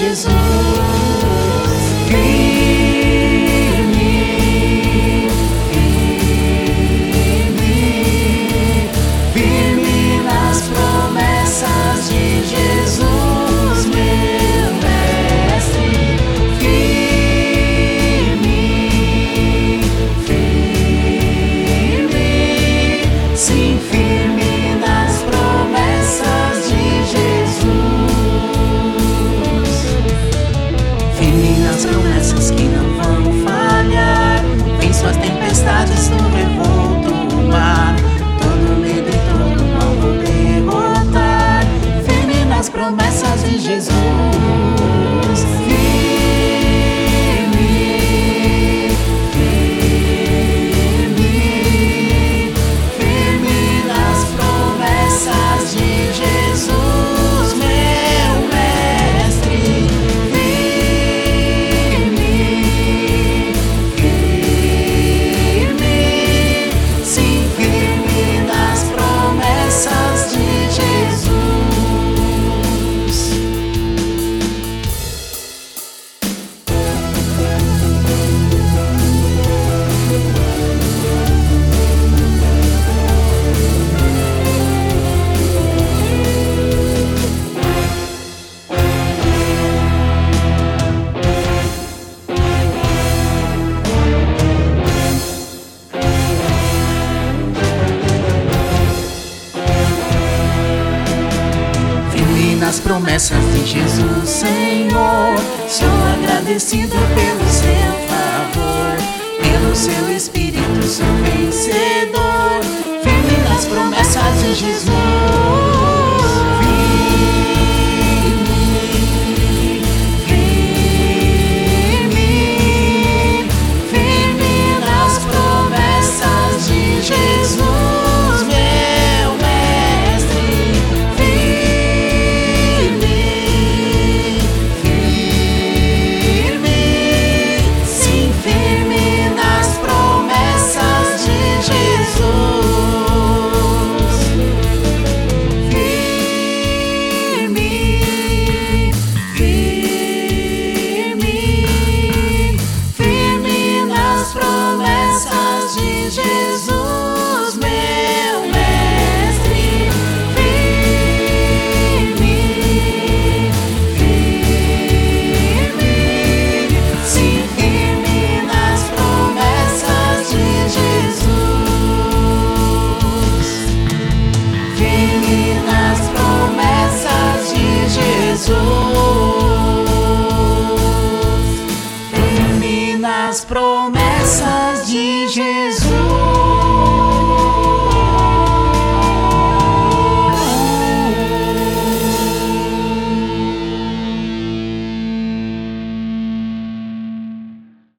Jesus. Firme, firme, firme nas promessas de Jesus, meu mestre. Firme, firme, sim, firme nas promessas de Jesus. Firme nas promessas que não vão falhar. Vem suas tempestades no revolto mar. Todo medo e todo mal vou derrotar. Firme nas promessas de Jesus. Firme, firme, firme nas promessas de Jesus, meu mestre. Firme, firme, sim, firme nas promessas de Jesus. Nas promessas de Jesus, Senhor, sou agradecido pelo seu favor, pelo seu Espírito sou vencedor. Firme nas promessas de Jesus. Firme, firme, firme nas promessas de Jesus, meu mestre. Jesus, meu mestre. Firme, firme, sim, firme nas promessas de Jesus. Firme nas promessas de Jesus. Firme nas promessas de Jesus.